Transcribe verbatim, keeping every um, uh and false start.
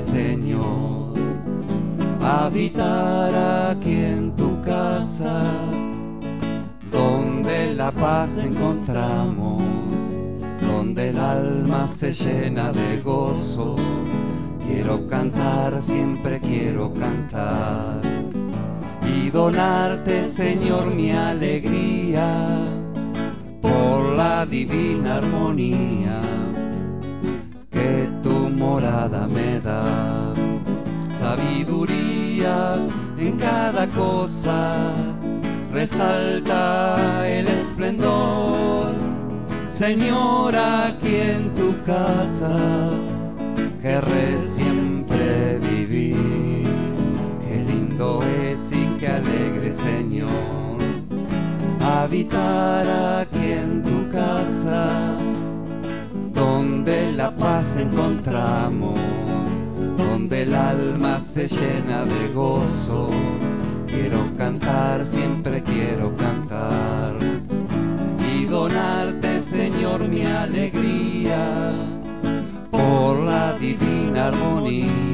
Señor, habitar aquí en tu casa, donde la paz encontramos, donde el alma se llena de gozo. Quiero cantar, siempre quiero cantar, y donarte, Señor, mi alegría, por la divina armonía que tu morada me da. Sabiduría en cada cosa, resalta el esplendor. Señor, aquí en tu casa querré siempre vivir. Qué lindo es y qué alegre, Señor, habitar aquí en tu casa, donde la paz encontramos, donde el alma se llena de gozo. Quiero cantar, siempre quiero cantar, y donarte, Señor, mi alegría, por la divina armonía